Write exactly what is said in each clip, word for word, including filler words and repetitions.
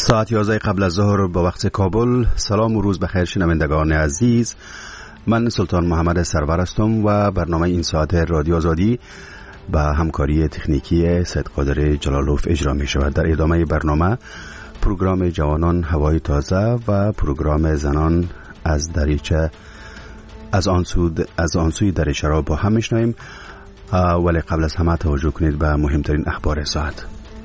ساعت یازده قبل از ظهر با وقت کابل. سلام و روز بخیر شنوندگان عزیز، من سلطان محمد سرور هستم و برنامه این ساعت رادیو آزادی با همکاری تکنیکی سید قادر جلالوف اجرا می شود. در ادامه برنامه پروگرام جوانان هوای تازه و پروگرام زنان از دریچه از آنسو از آنسوی دریچه را با هم میشنویم، ولی قبل از همه توجه کنید به مهمترین اخبار ساعت.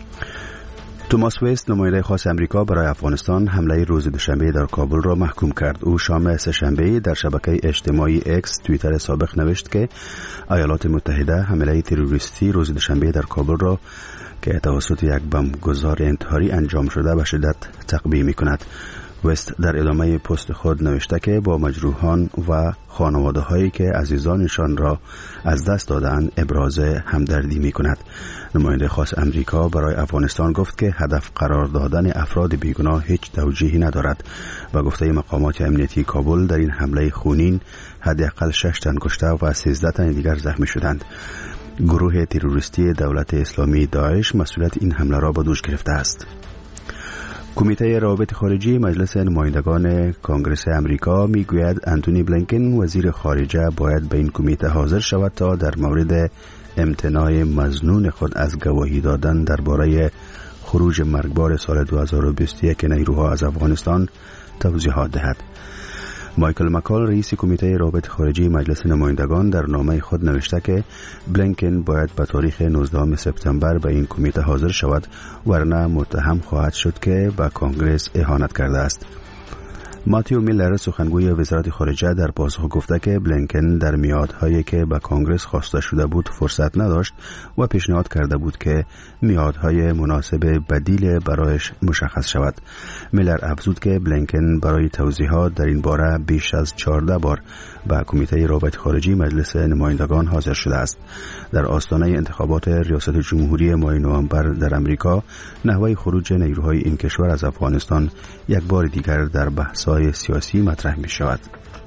توماس ویست، نماینده خاص امریکا برای افغانستان، حمله روز دوشنبه در کابل را محکوم کرد. او شام سه‌شنبه در شبکه اجتماعی اکس توییتر سابق نوشت که ایالات متحده حمله تروریستی روز دوشنبه در کابل را که توسط یک بمبگذار انتحاری انجام شده به شدت تقبیح می‌کند. وست در ادامه پست خود نوشته که با مجروحان و خانواده هایی که عزیزانشان را از دست دادند ابراز همدردی می کند. نماینده خاص امریکا برای افغانستان گفت که هدف قرار دادن افراد بیگناه هیچ توجیهی ندارد و گفته مقامات امنیتی کابل در این حمله خونین حداقل شش تن کشته و سیزده تن دیگر زخمی شدند. گروه تروریستی دولت اسلامی داعش مسئولیت این حمله را به دوش گرفته است. کمیته روابط خارجی مجلس نمایندگان کنگره امریکا میگوید انتونی بلینکن وزیر خارجه باید به این کمیته حاضر شود تا در مورد امتناع مظنون خود از گواهی دادن درباره خروج مرگبار سال دو هزار و بیست و یک نیروها از افغانستان توضیحات دهد. مایکل مکال، رئیس کمیته روابط خارجی مجلس نمایندگان، در نامه خود نوشته که بلینکن باید به تاریخ نوزدهم سپتامبر به این کمیته حاضر شود، ورنه متهم خواهد شد که به کنگره اهانت کرده است. ماتیو میلر، سخنگوی وزارت خارجه، در پاسخ گفته که بلینکن در میعادهایی که به کنگره خواسته شده بود فرصت نداشت و پیشنهاد کرده بود که میعادهای مناسب بدیل برایش مشخص شود. میلر افزود که بلینکن برای توضیحات در این باره بیش از چهارده بار به کمیته روابط خارجی مجلس نمایندگان حاضر شده است. در آستانه انتخابات ریاست جمهوری ماه نوامبر در امریکا، نحوه خروج نیروهای این کشور از افغانستان یک بار دیگر در بحث‌های سیاسی مطرح می شود.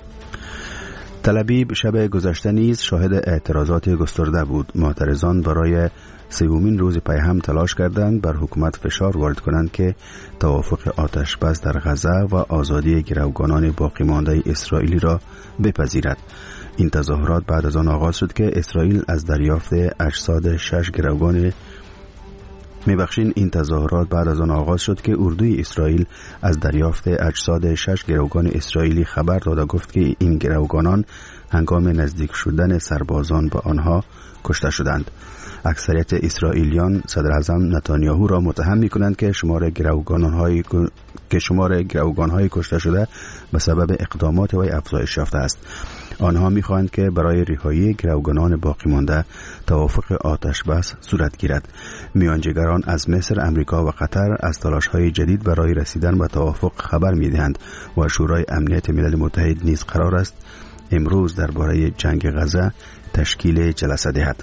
تل ابیب شب گذشته نیز شاهد اعتراضات گسترده بود. معترضان برای سومین روز پی هم تلاش کردند بر حکومت فشار وارد کنند که توافق آتش بس در غزه و آزادی گروگانان باقی مانده اسرائیلی را بپذیرد. این تظاهرات بعد از آن آغاز شد که اسرائیل از دریافت اجساد شش گروگان میبخشین این تظاهرات بعد از آن آغاز شد که اردوی اسرائیل از دریافت اجساد شش گروگان اسرائیلی خبر داده گفت که این گروگانان هنگام نزدیک شدن سربازان به آنها کشته شدند. اکثریت اسرائیلیان صدر اعظم نتانیاهو را متهم می‌کنند که شمار گروگان‌های که شمار گروگان‌های کشته شده به سبب اقدامات وی افزایش یافته است. آنها می‌خواهند که برای رهایی گروگانان باقی مانده توافق آتش بس صورت گیرد. میانجیگران از مصر، امریکا و قطر از تلاش‌های جدید برای رسیدن به توافق خبر می‌دهند و شورای امنیت ملل متحد نیز قرار است امروز درباره جنگ غزه تشکیل جلسه دهد.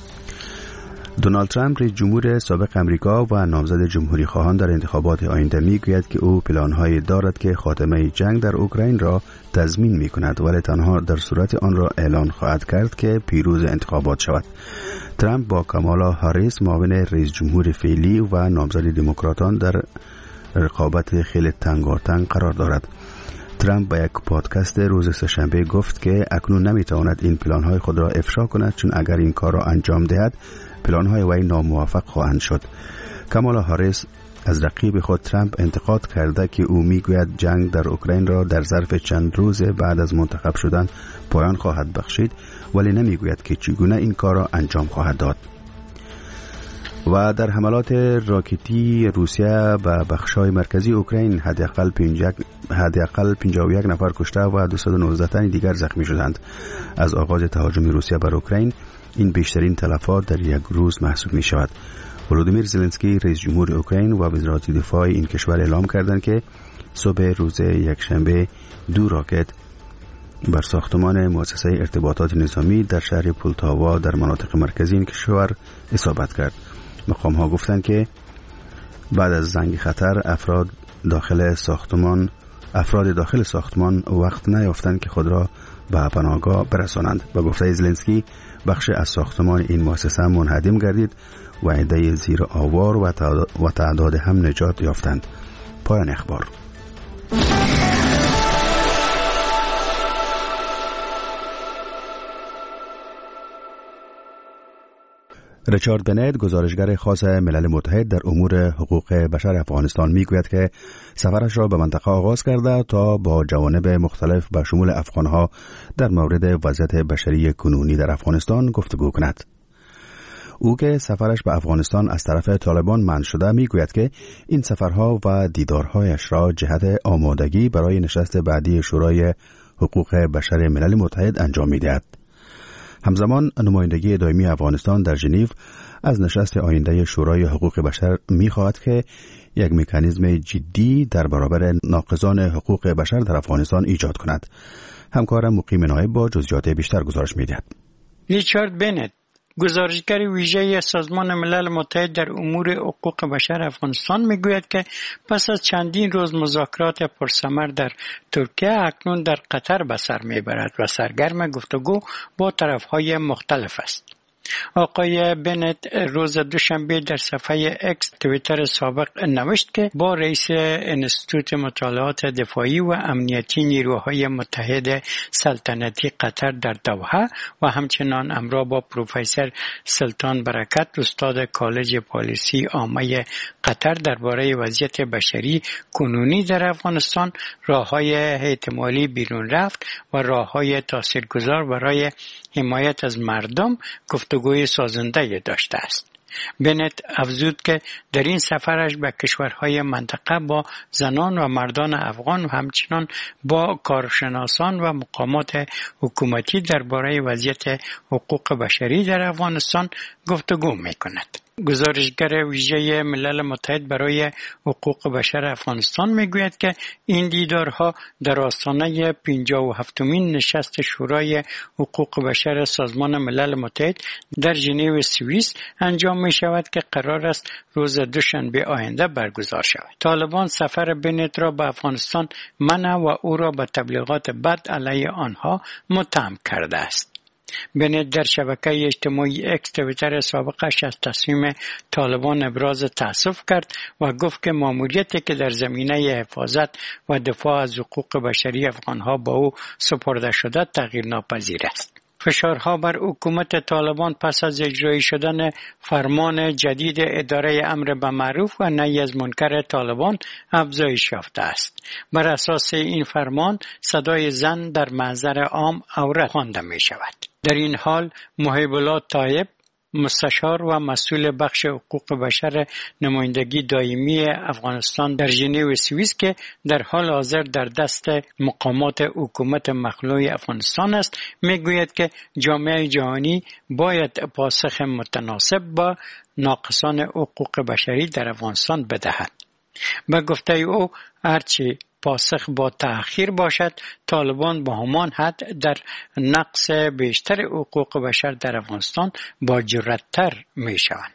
دونالد ترامپ، رئیس جمهور سابق امریکا و نامزد جمهوری خواهان در انتخابات آینده، میگوید که او پلان‌هایی دارد که خاتمه جنگ در اوکراین را تضمین می‌کند، ولی تنها در صورت آن را اعلان خواهد کرد که پیروز انتخابات شود. ترامپ با کامالا هاریس، معاون رئیس جمهور فعلی و نامزد دموکراتان، در رقابت خیلی تنگاتنگ قرار دارد. ترامپ با یک پادکست روز سه‌شنبه گفت که اکنون نمیتواند این پلان‌های خود را افشا کند، چون اگر این کار را انجام دهد پلان‌های وی ناموافق خواهند شد. کامالا هاریس از رقیب خود ترامپ انتقاد کرده که او میگوید جنگ در اوکراین را در ظرف چند روز بعد از منتخب شدن پایان خواهد بخشید، ولی نمیگوید که چگونه این کار را انجام خواهد داد. و در حملات راکتی روسیه به بخش‌های مرکزی اوکراین حداقل حداقل پنجاه و یک نفر کشته و دویست و نوزده تن دیگر زخمی شدند. از آغاز تهاجم روسیه بر اوکراین این بیشترین تلفات در یک روز محسوب می شود. ولودیمیر زلنسکی، رئیس جمهور اوکراین و وزارت دفاع این کشور اعلام کردند که صبح روز یکشنبه دو راکت بر ساختمان مؤسسه ارتباطات نظامی در شهر پولتاوا در مناطق مرکزی این کشور اصابت کرد. مقام ها گفتند که بعد از زنگ خطر افراد داخل ساختمان افراد داخل ساختمان وقت نیافتند که خود را به پناهگاه برسانند. با گفته زلنسکی بخش از ساختمان این مؤسسه منهدم گردید و عده زیر آوار و تعداد هم نجات یافتند. پایان اخبار. ریچارد بنت، گزارشگر خاص ملل متحد در امور حقوق بشر افغانستان، میگوید که سفرش را به منطقه آغاز کرده تا با جوانب مختلف به شمول افغانها در مورد وضعیت بشری کنونی در افغانستان گفتگو کند. او که سفرش به افغانستان از طرف طالبان منع شده، میگوید که این سفرها و دیدارهایش را جهت آمادگی برای نشست بعدی شورای حقوق بشر ملل متحد انجام می‌دهد. همزمان نمایندگی دائمی افغانستان در ژنو از نشست آینده شورای حقوق بشر می‌خواهد که یک مکانیزم جدی در برابر ناقضان حقوق بشر در افغانستان ایجاد کند. همکارم مقیم نایب با جزئیات بیشتر گزارش می‌دهد. ریچارد بنت، گزارشگر ویژه سازمان ملل متحد در امور حقوق بشر افغانستان، میگوید که پس از چندین روز مذاکرات پرثمر در ترکیه اکنون در قطر به سر میبرد و سرگرم گفتگو با طرفهای مختلف است. آقای بنت روز دوشنبه در صفحه اکس توییتر سابق نوشت که با رئیس انستیتوت مطالعات دفاعی و امنیتی نیروهای متحد سلطنتی قطر در دوحه و همچنان همراه با پروفسور سلطان برکت، استاد کالج پالیسی عامه قطر، درباره وضعیت بشری کنونی در افغانستان، راه‌های احتمالی بیرون رفت و راه‌های تاثیرگذار برای حمایت از مردم گفتگوی سازنده داشته است. بنت افزود که در این سفرش به کشورهای منطقه با زنان و مردان افغان و همچنان با کارشناسان و مقامات حکومتی درباره وضعیت حقوق بشری در افغانستان گفتگو می‌کند. گزارشگر ویژه ملل متحد برای حقوق بشر افغانستان میگوید که این دیدارها در آستانه پنجاه و هفتمین نشست شورای حقوق بشر سازمان ملل متحد در ژنو سوئیس انجام می شود که قرار است روز دوشنبه آینده برگزار شود. طالبان سفر بنت را به افغانستان منع و او را به تبلیغات بد علیه آنها متهم کرده است. بنت در شبکه اجتماعی اکس توییتر سابقش از تصمیم طالبان ابراز تأسف کرد و گفت که ماموریتی که در زمینه حفاظت و دفاع از حقوق بشری افغانها با او سپرده شده تغییر ناپذیر است. فشارها بر حکومت طالبان پس از اجرایی شدن فرمان جدید اداره امر به معروف و نهی از منکر طالبان افزایش یافته است. بر اساس این فرمان صدای زن در محضر عام عورت خوانده می شود. در این حال محب الله طایب، مستشار و مسئول بخش حقوق بشر نمایندگی دائمی افغانستان در ژنو سوئیس که در حال حاضر در دست مقامات حکومت مخلوع افغانستان است، میگوید که جامعه جهانی باید پاسخ متناسب با ناقصان حقوق بشری در افغانستان بدهد. به گفته او هرچی پاسخ با تأخیر باشد، طالبان با همان حد در نقص بیشتر حقوق بشر در افغانستان با جرأت‌تر می شوند.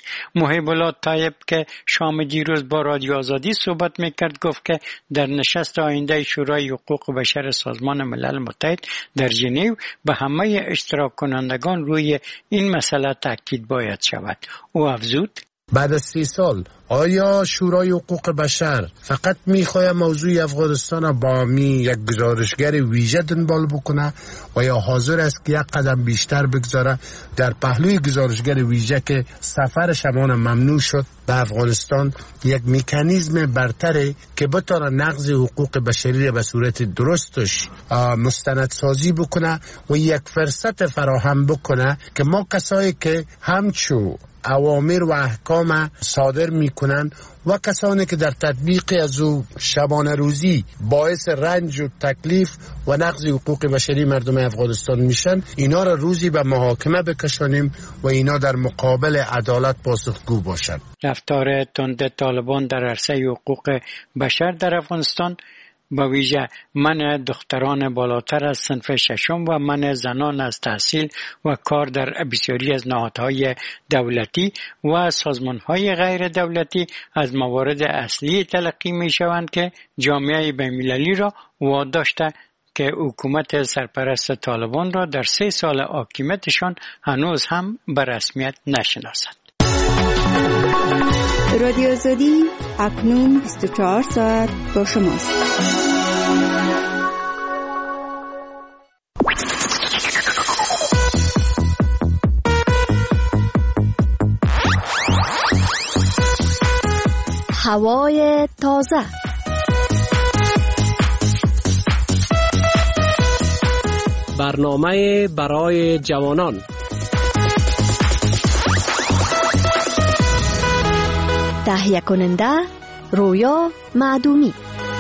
محب الله طایب که شام دیروز با رادیو آزادی صحبت میکرد گفت که در نشست آینده شورای حقوق بشر سازمان ملل متحد در ژنو به همه اشتراک کنندگان روی این مسئله تاکید باید شود. او افزود: بعد از سی سال آیا شورای حقوق بشر فقط میخواه موضوع افغانستان را با می یک گزارشگر ویژه دنبال بکنه و یا حاضر است که یک قدم بیشتر بگذاره در پهلوی گزارشگر ویژه که سفر شمان ممنوع شد به افغانستان یک مکانیزم برتره که بتونه نقض حقوق بشری به صورت درستش مستندسازی بکنه و یک فرصت فراهم بکنه که ما کسایی که همچو اوامر و احکام صادر میکنن و کسانی که در تطبیق از او شبانه روزی باعث رنج و تکلیف و نقض حقوق بشری مردم افغانستان میشن، اینا را روزی به محاکمه بکشانیم و اینا در مقابل عدالت پاسخگو باشند. رفتار تند طالبان در عرصه حقوق بشر در افغانستان، با ویژه منع دختران بالاتر از صنف ششم و منع زنان از تحصیل و کار در بسیاری از نهادهای دولتی و سازمانهای غیر دولتی از موارد اصلی تلقی می شوند که جامعه بین‌المللی را واداشته که حکومت سرپرست طالبان را در سه سال حاکمیتشان هنوز هم به رسمیت نشناسد. رادیو آزادی اکنون بیست و چهار ساعت با شماست. هوای تازه. برنامه برای جوانان. تهیه کننده رویا معدومی.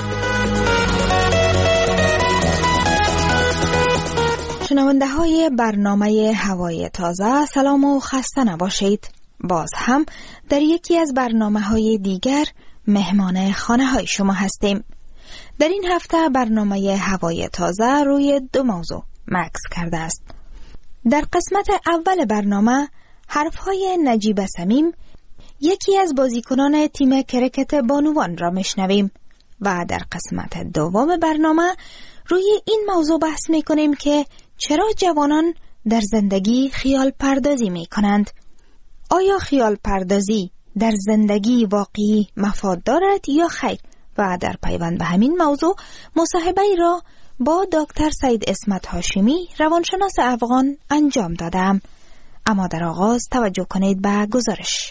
شنونده های برنامه هوای تازه، سلام و خسته نباشید. باز هم در یکی از برنامه های دیگر مهمان خانه های شما هستیم. در این هفته برنامه هوای تازه روی دو موضوع مکس کرده است. در قسمت اول برنامه حرفهای نجیب صمیم، یکی از بازیکنان تیم کرکت بانوان را میشنویم و در قسمت دوم برنامه روی این موضوع بحث میکنیم که چرا جوانان در زندگی خیال پردازی میکنند. آیا خیال پردازی در زندگی واقعی مفاد دارد یا خیر؟ و در پیوند به همین موضوع مصاحبه را با دکتر سید اسمت هاشمی، روانشناس افغان انجام دادم. اما در آغاز توجه کنید به گزارش.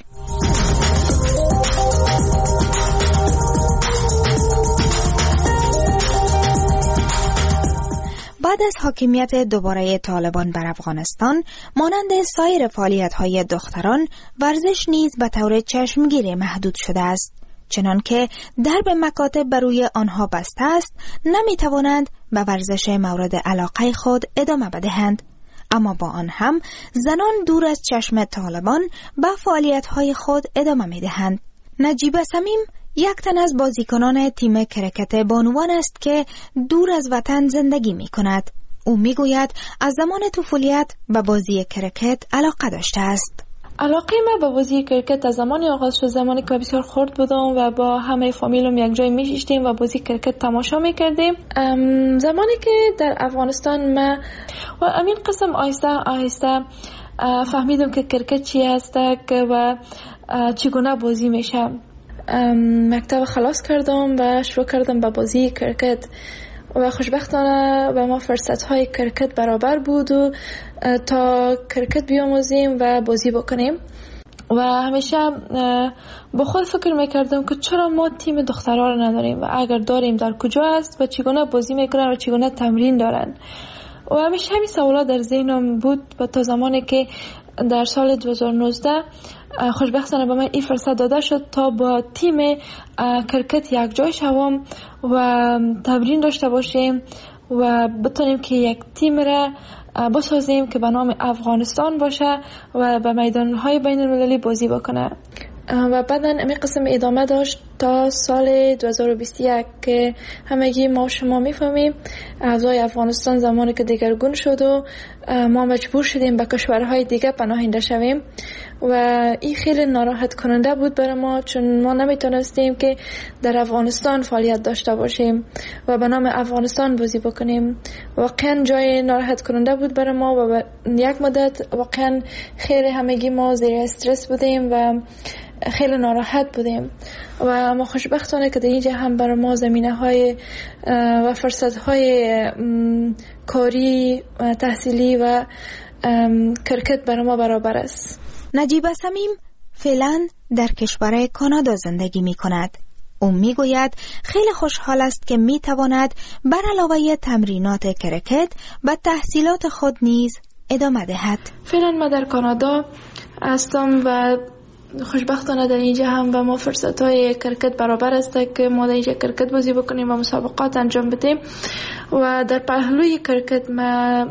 بعد از حاکمیت دوباره طالبان بر افغانستان، مانند سایر فعالیت‌های دختران، ورزش نیز به طور چشمگیری محدود شده است. چنان که درب مکاتب بر روی آنها بسته است، نمی توانند به ورزش مورد علاقه خود ادامه بدهند. اما با آن هم زنان دور از چشم طالبان به فعالیت‌های خود ادامه می دهند. نجیب صمیم یک تن از بازیکنان تیم کرکت بانوان است که دور از وطن زندگی می کند. او می گوید از زمان طفولیت به بازی کرکت علاقه داشته است. علاقه من به بازی کرکت از زمانی آغاز شد، زمانی که بسیار خرد بودم و با همه فامیلم یک جای میشیشتیم و بازی کرکت تماشا میکردیم. زمانی که در افغانستان من و امین قسم آهسته آهسته فهمیدم که کرکت چی است و چگونه بازی میشه. مکتب خلاص کردم و شروع کردم به بازی کرکت و خوشبختانه به ما فرصت‌های کرکت برابر بود و تا کرکت بیاموزیم و بازی بکنیم. و همیشه با خود فکر میکردم که چرا ما تیم دخترها رو نداریم و اگر داریم در کجا است و چگونه بازی میکنن و چگونه تمرین دارن. و همیشه همین سوالات در ذهنم بود و تا زمانی که در سال دو هزار و نوزده خوشبختانه به من این فرصت داده شد تا با تیم کرکت یک جای شوم و تمرین داشته باشیم و بتونیم که یک تیم را بسازیم که به نام افغانستان باشه و به میدانهای بین المللی بازی بکنه. و بعدا امی قسم ادامه داشت تا سال دو هزار و بیست و یک که همگی ما شما میفهمیم اوضاع افغانستان زمانی که دگرگون شد و ما مجبور شدیم به کشورهای دیگه پناهنده شویم و این خیلی ناراحت کننده بود برای ما، چون ما نمیتونستیم که در افغانستان فعالیت داشته باشیم و به نام افغانستان بازی بکنیم. واقعا جای ناراحت کننده بود برای ما و یک مدت واقعا خیلی همگی ما زیر استرس بودیم و خیلی ناراحت بودیم. و ما خوشبختانه که در اینجا هم برای ما زمینه های و فرصت های کاری تحصیلی و کرکت برای ما برابر است. نجیب صمیم فعلا در کشور کانادا زندگی می کند. او می گوید خیلی خوشحال است که می تواند بر علاوه تمرینات کرکت به تحصیلات خود نیز ادامه دهد. فعلا ما در کانادا هستم و خوشبختانه در اینجا هم به ما فرصت های کرکت برابر است که ما در اینجا کرکت بازی بکنیم و مسابقات انجام بدیم. و در پهلوی کرکت ما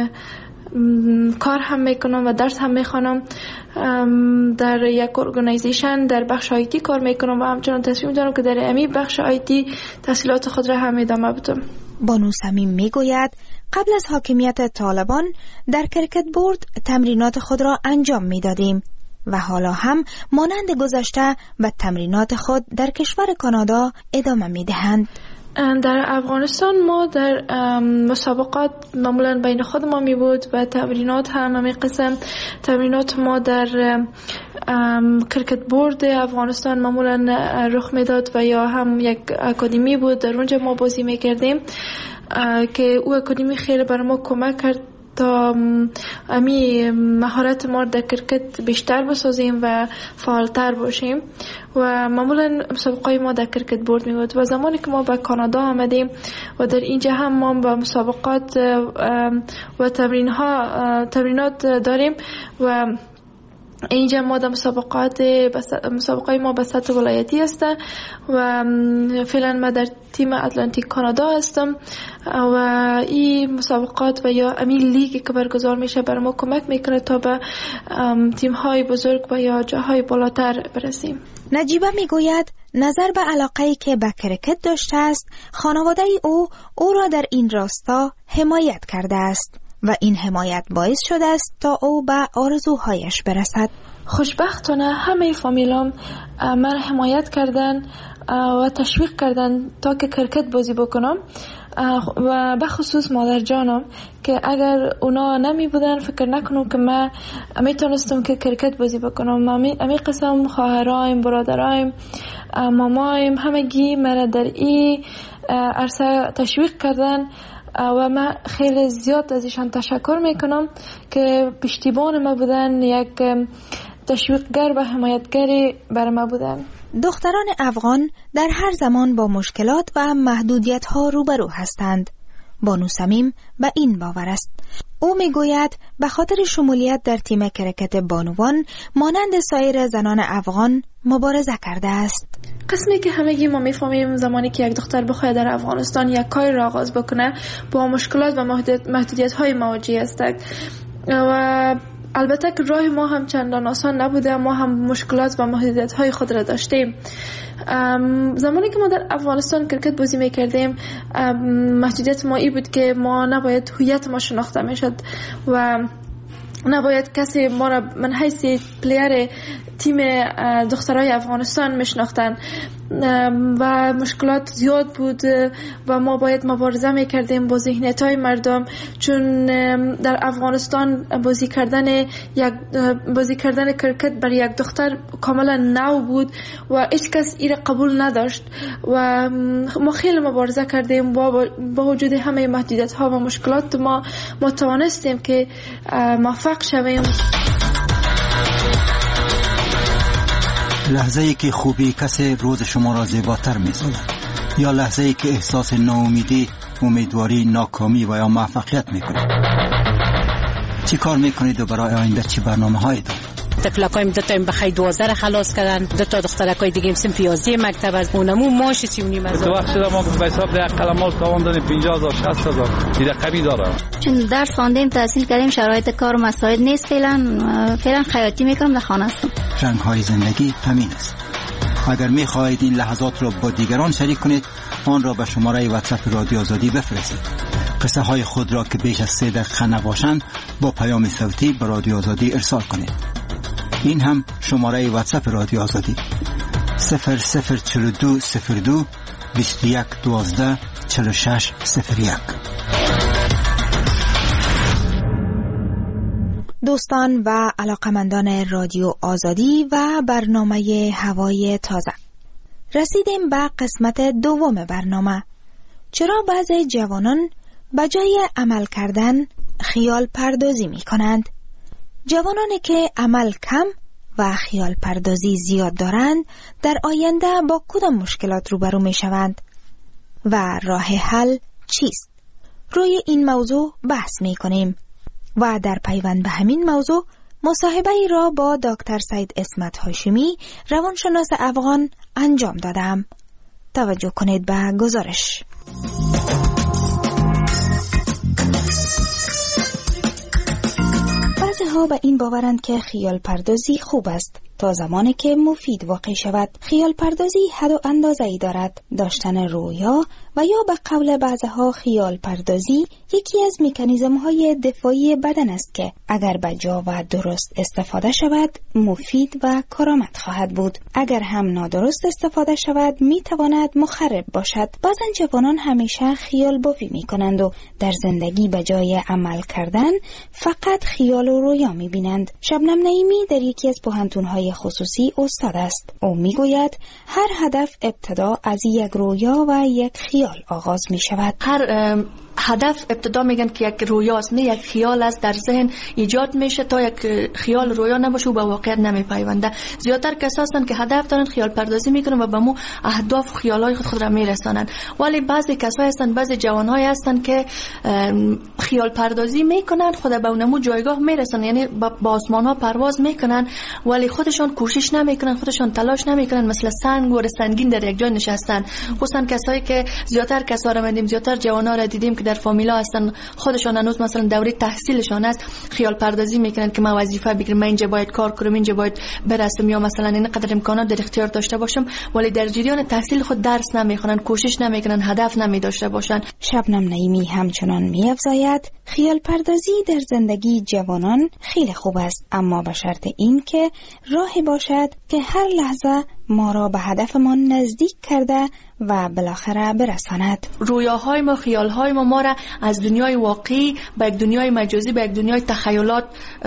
کار هم میکنم و درس هم میخوانم. در یک ارگانیزیشن در بخش آیتی کار میکنم و همچنان تصمیم دارم که در امی بخش آیتی تحصیلات خود را هم ادامه بدم. بانو صمیم میگوید قبل از حاکمیت طالبان در کرکت بورد تمرینات خود را انجام میدادیم و حالا هم مانند گذشته به تمرینات خود در کشور کانادا ادامه میدهند. در افغانستان ما در مسابقات معمولا بین خود ما می بود و تمرینات هم همین قسم تمرینات ما در کرکت بورد افغانستان معمولا رخ میداد و یا هم یک اکادمی بود، در اونجا ما بازی میکردیم که او اکادمی خیلی بر ما کمک کرد تا امی مهارت ما در کرکت بیشتر بسازیم و فعالتر باشیم و معمولا مسابقات ما در کرکت بورد می بود. و زمانی که ما به کانادا آمدیم و در اینجا هم ما با مسابقات و تمرین ها تمرینات داریم و اینجا ما در مسابقات مسابقات ما به سطح ولایتی است و فعلا ما در تیم اتلانتیک کانادا هستم و این مسابقات و یا امی لیگی که برگزار میشه بر ما کمک میکنه تا به تیم های بزرگ و یا جاهای بالاتر برسیم. نجیبه میگوید نظر به علاقه‌ای که به کرکت داشته است، خانواده او او را در این راستا حمایت کرده است و این حمایت باعث شده است تا او به آرزوهایش برسد. خوشبختانه همه فامیلام من حمایت کردن و تشویق کردن تا که کرکت بازی بکنم و به خصوص مادر جانم که اگر اونا نمی بودن فکر نکنم که من میتونستم که کرکت بازی بکنم. امی قسم خواهرایم، برادرایم، مامایم همگی مرا در این عرصه تشویق کردن و من خیلی زیاد از ایشان تشکر میکنم که پشتیبان ما بودن، یک تشویقگر و حمایتگری بر ما بودن. دختران افغان در هر زمان با مشکلات و محدودیت ها روبرو هستند. بانو سمیم به این باور است. او میگوید به خاطر شمولیت در تیم کرکت بانوان مانند سایر زنان افغان مبارزه کرده است. قسمی که همگی ما میفهمیم زمانی که یک دختر بخواد در افغانستان یک کاری را آغاز بکنه با مشکلات و محدودیت های مواجه است و البته که راه ما هم چندان آسان نبوده، ما هم مشکلات و محدودیت های خود را داشتیم. زمانی که ما در افغانستان کرکت بازی میکردیم محدودیت ما ای بود که ما نباید هویت ما شناخته میشد و نباید کسی ما را من حیث پلیر تیم دخترای افغانستان میشناختن و مشکلات زیاد بود و ما باید مبارزه میکردیم با ذهنیت‌های مردم، چون در افغانستان بازی کردن یک بازی کردن کرکت برای یک دختر کاملا نو بود و هیچ کس این قبول نداشت و ما خیلی مبارزه کردیم با با وجود همه محدودیت‌ها و مشکلات ما ما توانستیم که موفق شویم. لحظه ای که خوبی کسی روز شما را زیباتر می‌سازد یا لحظه ای که احساس ناامیدی، امیدواری، ناکامی و یا موفقیت می‌کنید. چی کار می‌کنید و برای آینده چی برنامه‌هایی دارید؟ تفلکایم دو تا بخای دوازده را خلاص کردن، دو تا دخترکای دیگه هم سن پیازی مکتب از اونمو ماش سی و نیم هزار. تو وقت شده ما به حساب ده قلمال تاوان دادیم پنجاه هزار شصت هزار این رقمی داره. چون درس خواندیم تحصیل کردیم شرایط کار و مساعد نیست، فعلا فعلا خیاطی میکنم در خانه هستم. رنگ‌های زندگی همین است. اگر می‌خواهید این لحظات را با دیگران شریک کنید آن را به شماره واتساپ رادیو آزادی بفرستید. قصه های خود را که بیش از سه دقیقه نباشند با پیام صوتی به رادیو آزادی ارسال کنید. این هم شماره واتساپ رادیو آزادی صفر صفر چهل و دو صفر دو بیست و یک دوازده چهل و شش صفر یک. دوستان و علاقمندان رادیو آزادی و برنامه هوای تازه، رسیدیم به قسمت دوم برنامه. چرا بعضی جوانان به جای عمل کردن خیال پردازی می کنند؟ جوانانی که عمل کم و خیال پردازی زیاد دارند در آینده با کدام مشکلات روبرو می شوند و راه حل چیست؟ روی این موضوع بحث می کنیم و در پیوند به همین موضوع مصاحبه ای را با دکتر سید اسمت هاشمی روانشناس افغان انجام دادم. توجه کنید به گزارش. بعضی ها به این باورند که خیال پردازی خوب است تا زمانی که مفید واقع شود. خیال پردازی حد و اندازه‌ای دارد. داشتن رویا و یا به قول بعضها خیال پردازی یکی از مکانیزم‌های دفاعی بدن است که اگر به جا و درست استفاده شود مفید و کارآمد خواهد بود. اگر هم نادرست استفاده شود میتواند مخرب باشد. بعضن جوانان همیشه خیال بافی میکنند و در زندگی به جای عمل کردن فقط خیال و رویا میبینند. شبنم نعیمی در یکی از پوهنتون‌های خصوصی استاد است. او میگوید هر هدف ابتدا از یک رویا و یک خیال آغاز می شود. هر هدف ابتدا میگن که یک رویاست، نه یک خیال است در ذهن ایجاد میشه. تا یک خیال رویا نباشه و به واقعیت نمیپیونده. زیادتر کسایی هستند که هدف دارن، خیال پردازی میکنن و به مو اهداف و خیالای خود, خود را میرسانند. ولی بعضی کسایی هستند، بعضی جوانایی هستند که خیال پردازی میکنن، خود به اونمو جایگاه میرسن، یعنی با آسمان ها پرواز میکنن ولی خودشان کوشش نمیکنن، خودشان تلاش نمیکنن، مثل سنگ و سنگین در یک جای نشستن. خصوصا کسایی که زیادتر کسا را دیدیم، زیادتر جوانا را دیدیم که در فامیلا هستن، خودشان هنوز مثلا دوره تحصیلشان است، خیال پردازی میکنن که من وظیفه بگیرم، من اینجا باید کار کنم، اینجا باید برسم، یا مثلا اینقدر امکانات در اختیار داشته باشم، ولی در جریان تحصیل خود درس نمیخونن، کوشش نمیکنن، هدف نمیداشته باشن. شبنم نعیمی همچنان می‌افزاید خیال پردازی در زندگی جوانان خیلی خوب است، اما به شرط این که راهی باشد که هر لحظه ما را به هدفمان نزدیک کرده و بالاخره برساند. رویاهای ما، خیالهای ما ما را از دنیای واقعی به یک دنیای مجازی، به یک دنیای تخیلات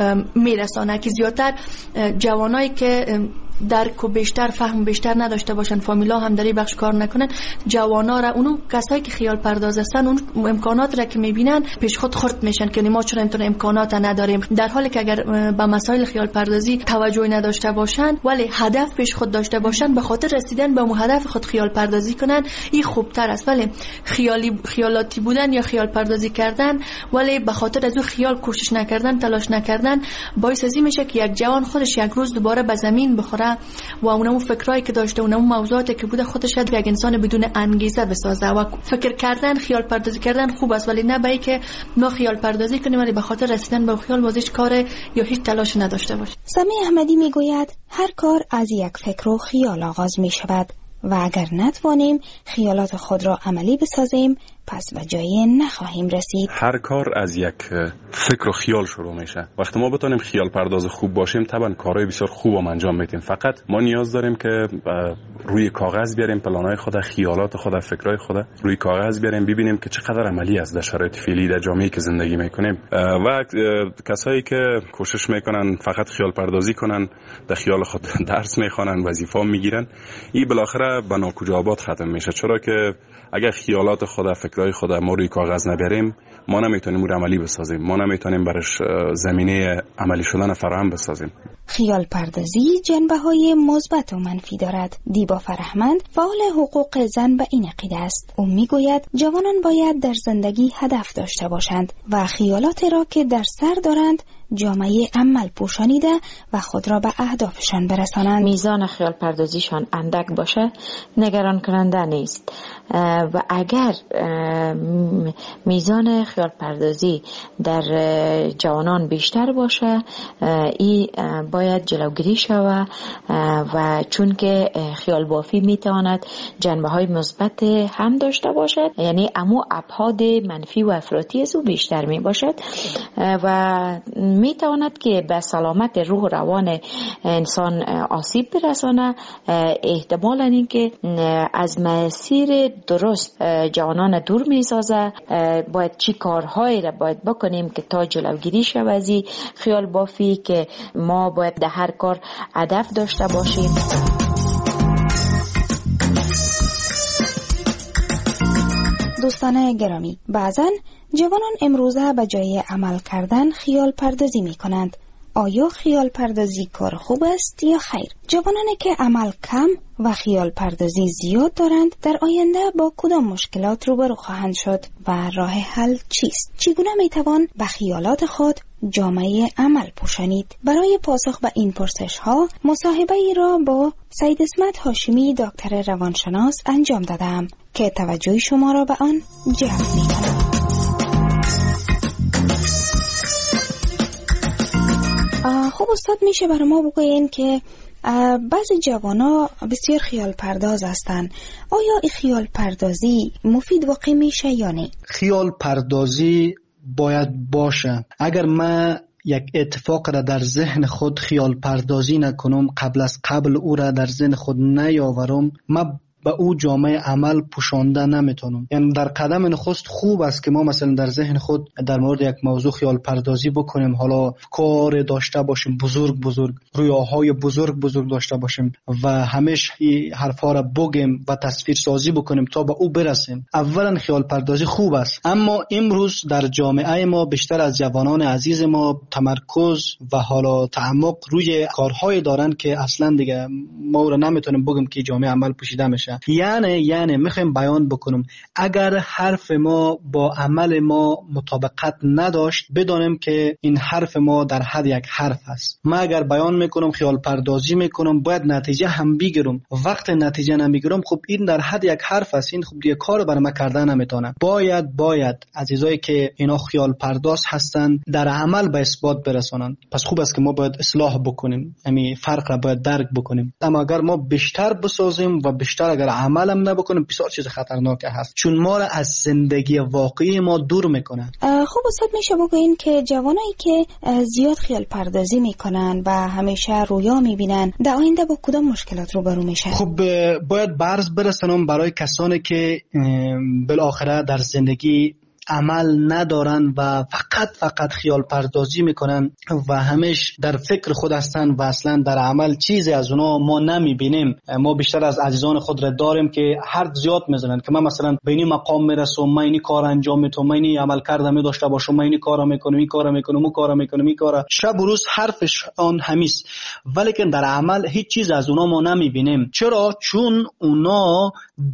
میرساند که زیادتر جوانایی که درک و بیشتر فهم بیشتر نداشته باشن، فامیلا هم در این بخش کار نکنن، جوانا را، اونو کسایی که خیال پرداز هستن، اون امکانات را که میبینن پیش خود خرد میشن که ما چرا اینطور امکانات نداریم، در حالی که اگر به مسائل خیال پردازی توجهی نداشته باشن ولی هدف پیش خود داشته باشن، به خاطر رسیدن به اون هدف خود خیال پردازی کنن، این خوبتر است. ولی خیالی خیالاتی بودن یا خیال پردازی کردن ولی به خاطر از اون خیال کوشش نکردن، تلاش نکردن، باعث ازی میشه که یک جوان خودش یک روز دوباره به زمین بخوره و اونمو فکرایی که داشته، اونمو موضوعاتی که بوده خودش یک انسان بدون انگیزه بسازه. و فکر کردن، خیال پردازی کردن خوب است، ولی نه به که ما خیال پردازی کنیم ولی به خاطر رسیدن به خیال واسه کار یا هیچ تلاش نداشته باشیم. سمی احمدی میگوید هر کار از یک فکر و خیال آغاز می شود و اگر نتوانیم خیالات خود را عملی بسازیم پس به جایی نخواهیم رسید. هر کار از یک فکر و خیال شروع میشه. وقتی ما بتونیم خیال پرداز خوب باشیم طبعا کارهای بسیار خوب هم انجام میدیم. فقط ما نیاز داریم که روی کاغذ بیاریم پلانهای خود، خیالات خود، فکرهای خود روی کاغذ بیاریم، ببینیم که چقدر عملی است در شرایط فعلی در جامعه‌ای که زندگی میکنیم. و کسایی که کوشش میکنن فقط خیال پردازی کنن، در خیال خود درس میخوانن، وظیفه میگیرن، این بالاخره به ناکجا آباد ختم میشه. چرا که اگر خیالات خود، فکرهای خود ما روی کاغذ نبریم، ما نمیتونیم اون عملی بسازیم، ما نمیتونیم برش زمینه عملی شدن فراهم بسازیم. خیال پردازی جنبه‌های مثبت و منفی دارد. دیبا فرهمند فعال حقوق زن به این عقیده است. او میگوید جوانان باید در زندگی هدف داشته باشند و خیالاتی را که در سر دارند جامعه عمل پوشانیده و خود را به اهدافشان برسانند. میزان خیال پردازیشان اندک باشه نگران کننده نیست و اگر میزان خیال پردازی در جوانان بیشتر باشه این باید جلوگیری شود و چون که خیال بافی میتواند جنبه های مثبت هم داشته باشد، یعنی امو ابعاد منفی و افراطی از او بیشتر می باشد و می تواند که به سلامت روح و روان انسان آسیب برسانه. احتمالاً این که از مسیر درست جوانان دور می سازه. باید چی کارهایی را باید بکنیم که تا جلوگیری شود از این خیال بافی، که ما باید در هر کار هدف داشته باشیم. دوستان گرامی، بعضن جوانان امروزه به جای عمل کردن خیال پردازی می کنند. آیا خیال پردازی کار خوب است یا خیر؟ جوانانی که عمل کم و خیال پردازی زیاد دارند در آینده با کدام مشکلات روبرو خواهند شد و راه حل چیست؟ چگونه می توان به خیالات خود جامعه عمل پوشانید؟ برای پاسخ به این پرسش ها مصاحبه ای را با سید اسمت هاشمی دکتر روانشناس انجام دادم که توجه شما را به آن جلب می کنم. خب استاد، میشه برای ما بگوین که بعضی جوانا بسیار خیال پرداز هستن، آیا این خیال پردازی مفید واقع میشه یا نه؟ خیال پردازی باید باشه. اگر من یک اتفاق را در ذهن خود خیال پردازی نکنم، قبل از قبل او را در ذهن خود نیاورم، من به او جامعه عمل پوشانده نمیتونم. یعنی در قدم نخست خوب است که ما مثلا در ذهن خود در مورد یک موضوع خیال پردازی بکنیم، حالا کار داشته باشیم بزرگ بزرگ، رویاهای بزرگ بزرگ داشته باشیم و همیشه این حرفا را بگیم و تصویر سازی بکنیم تا به او برسیم. اولا خیال پردازی خوب است، اما امروز در جامعه ما بیشتر از جوانان عزیز ما تمرکز و حالا تعمق روی کارهای دارن که اصلا دیگه ما رو نمیتونیم بگیم که جامعه عمل پوشیده میشه. یعنی یعنی میخوایم بیان بکنم اگر حرف ما با عمل ما مطابقت نداشت، بدانیم که این حرف ما در حد یک حرف است. ما اگر بیان میکنم خیال پردازی میکنم باید نتیجه هم بگیرم، وقت نتیجه نمیگیرم خب این در حد یک حرف است، این خب دیگه کار بر ما کردن نمیتونه. باید باید عزیزایی که اینا خیال پرداز هستن در عمل به اثبات برسونن. پس خوب است که ما باید اصلاح بکنیم، همین فرق را باید درک بکنیم. اما اگر ما بیشتر بسازیم و بیشتر اگر عمل هم نبکنیم بسیار چیز خطرناک هست، چون ما را از زندگی واقعی ما دور میکنه. خب استاد میشه بگوین که جوانایی که زیاد خیال پردازی میکنن و همیشه رویا میبینن در آینده با کدام مشکلات روبرو میشن؟ خب باید برز برسونم برای کسانی که بالاخره در زندگی عمل ندارن و فقط فقط خیال پردازی میکنن و همیش در فکر خود هستن و اصلا در عمل چیزی از اونا ما نمیبینیم. ما بیشتر از عزیزان خود را داریم که حرف زیاد میزنن که من مثلا به این مقام میرسم، من این کار انجام میتونم، من این عمل کردم داشته باشم، من این کارا میکنم، این کارا میکنم، اون کارا میکنم، این کارا، شب و روز حرفش آن همیست، ولی که در عمل هیچ چیز از اونا ما نمیبینیم. چرا؟ چون اونا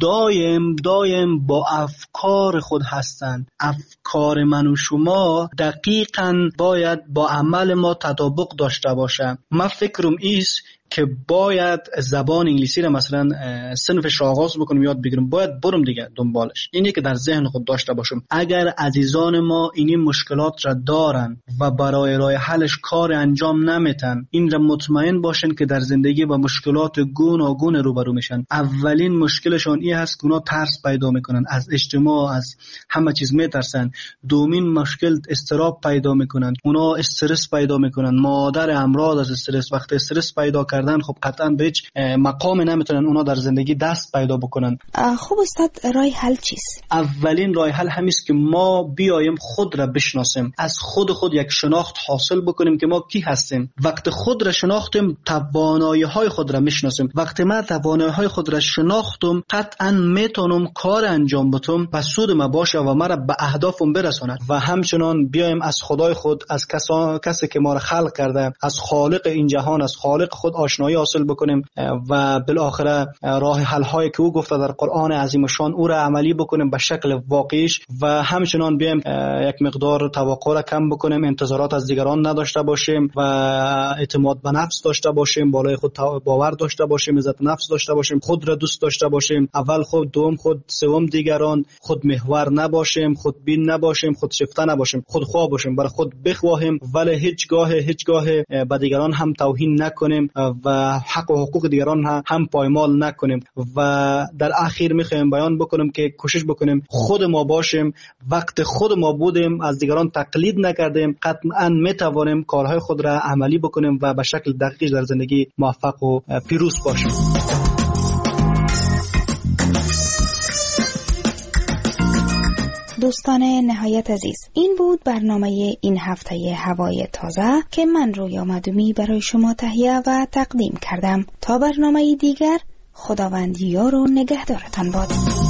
دایم دایم با افکار خود هستن. افکار من و شما دقیقاً باید با عمل ما تطابق داشته باشه. من فکرم ایست که باید زبان انگلیسی را مثلا صنفش را آغاز بکنم یاد بگیرم، باید برم دیگه دنبالش. اینی که در ذهن خود داشته باشم. اگر عزیزان ما این مشکلات را دارن و برای راه حلش کار انجام نمیتن، این را مطمئن باشن که در زندگی با مشکلات گوناگون روبرو میشن. اولین مشکلشون این هست که اونا ترس پیدا میکنن، از اجتماع، از همه چیز میترسن. دومین مشکل استراب پیدا میکنن، اونا استرس پیدا میکنن. مادر امراض از استرس، وقتی استرس پیدا کردن خب قطعا به هیچ مقام نمیتونن اونا در زندگی دست پیدا بکنن. خب استاد راه حل چیست؟ اولین راه حل همیست که ما بیایم خود را بشناسیم، از خود خود یک شناخت حاصل بکنیم که ما کی هستیم. وقت خود را شناختیم توانایی های خود را میشناسیم. وقتی ما توانایی های خود را شناختم قطعا میتونم کار انجام بدم و سود ما باشه و مرا به اهدافم برساند. و همچنان بیایم از خدای خود، از کسا... کسی که ما را خلق کرده، از خالق این جهان، از خالق خود آشنایی حاصل بکنیم و بالاخره راه حل هایی که او گفته در قرآن عظیم شان او را عملی بکنیم به شکل واقعیش. و همچنان بیایم یک مقدار توقع را کم بکنیم، انتظارات از دیگران نداشته باشیم و اعتماد به نفس داشته باشیم، بالای خود باور داشته باشیم، عزت نفس داشته باشیم، خود را دوست داشته باشیم، اول خود، دوم خود، سوم دیگران، خود محور نباشیم، خود بین نباشیم، خود شیفته نباشیم، خود خواه باشیم، برای خود بخواهیم ولی هیچگاه هیچگاه به دیگران هم توهین نکنیم و حق و حقوق دیگران هم پایمال نکنیم. و در اخیر میخوایم بیان بکنم که کوشش بکنیم خود ما باشیم، وقت خود ما بودیم، از دیگران تقلید نکردیم، قطعا میتوانیم کارهای خود را عملی بکنیم و به شکل دقیق در زندگی موفق و پیروز باشیم. دوستان نهایت عزیز، این بود برنامه این هفته هوای تازه که من رویا مدومی برای شما تهیه و تقدیم کردم. تا برنامه دیگر، خداوند یار و نگهدارتان باد.